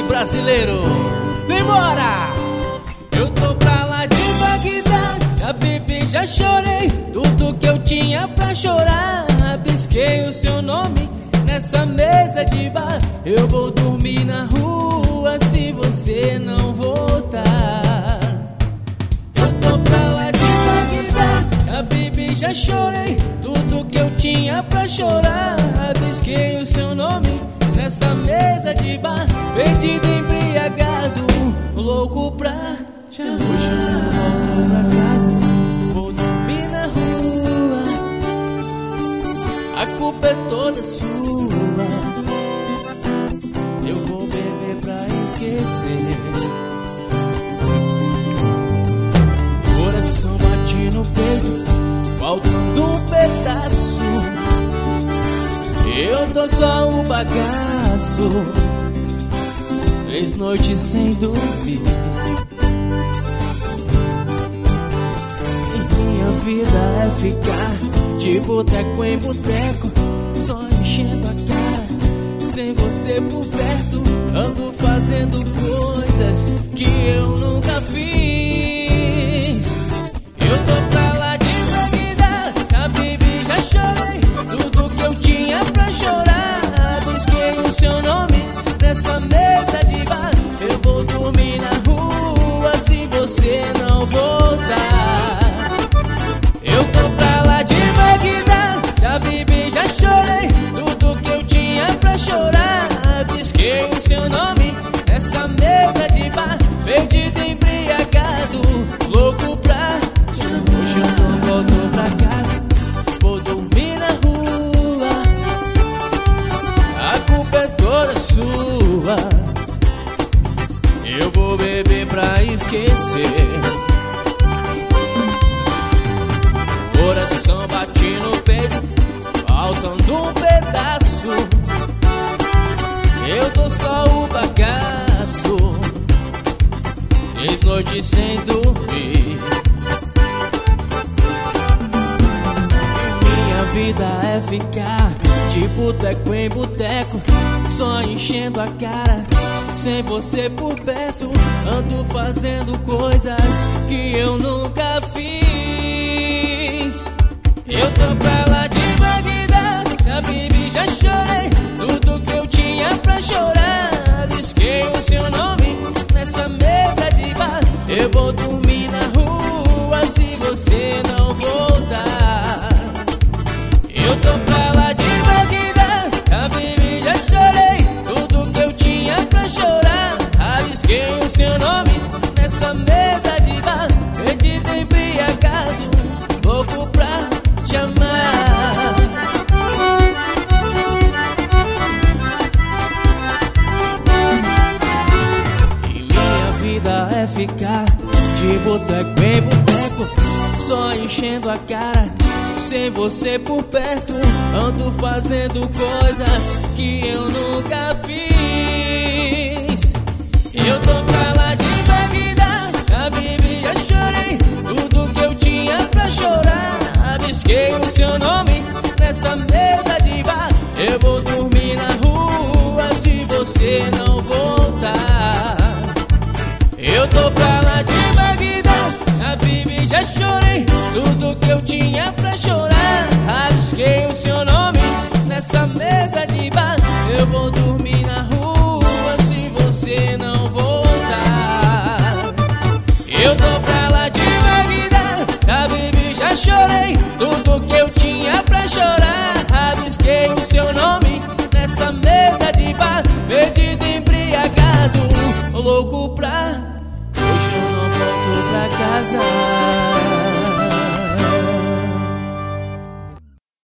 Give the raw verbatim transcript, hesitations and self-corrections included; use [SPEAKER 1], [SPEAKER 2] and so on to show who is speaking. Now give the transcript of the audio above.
[SPEAKER 1] brasileiro. Vembora! Eu tô pra lá de Bagdá, já bebi, já chorei tudo que eu tinha pra chorar. Rabisquei o seu nome nessa mesa de bar. Eu vou dormir na rua se você não voltar. Eu tô pra lá de Bagdá, já bebi, já chorei tudo que eu tinha pra chorar. Rabisquei o seu nome nessa mesa de bar, perdido, embriagado, louco pra te amar. Hoje eu não volto pra casa, vou dormir na rua. A culpa é toda sua. Eu vou beber pra esquecer. Coração bate no peito, faltando um pedaço. Eu tô só um bagaço, três noites sem dormir. Minha vida é ficar de boteco em boteco, só enchendo a cara, sem você por perto. Ando fazendo coisas que eu nunca fiz. Eu tô pra lá de Bagdá, já bebi, já chorei tudo que eu tinha pra chorar. Rabisquei o seu nome nessa mesa de bar. Eu vou dormir na rua se você não voltar. Eu tô pra lá de Bagdá, já bebi, já chorei tudo que eu tinha pra chorar. Rabisquei o seu nome nessa mesa de bar, perdido, embriagado, louco pra te amar. Hoje eu não volto pra casa, vou dormir na rua. A culpa é toda sua. Eu vou beber pra esquecer. Coração bate no peito, faltando um pedaço. Eu tô só o bagaço, três noites sem dormir. Minha vida é ficar de boteco em boteco, só enchendo a cara, sem você por perto. Ando fazendo coisas que eu nunca fiz. Eu tô pra lá de Bagdá, já bebi, já chorei tudo que eu tinha pra chorar. Rabisquei o seu nome nessa mesa de bar. Eu vou dormir na rua se você não voltar. Eu tô pra lá de Bagdá, já bebi, já chorei tudo que eu tinha pra chorar. Rabisquei o seu nome nessa mesa de bar, perdido, embriagado, louco pra te amar. E minha vida é ficar de boteco em boteco, só enchendo a cara, sem você por perto. Ando fazendo coisas que eu nunca fiz. Eu tô pra lá de Bagdá, já bebi, já chorei tudo que eu tinha pra chorar. Rabisquei o seu nome nessa mesa de bar. Eu vou dormir na rua se você não voltar. Eu tô pra lá de Bagdá, já bebi, já chorei tudo que eu tinha pra chorar. Rabisquei o seu nome nessa mesa de bar. Eu vou dormir na rua se você não voltar. Eu tô pra lá de Bagdá, já bebi, já chorei tudo que eu tinha pra chorar. Rabisquei o seu nome nessa mesa de bar, perdido, embriagado, louco pra... Hoje eu não volto pra casa.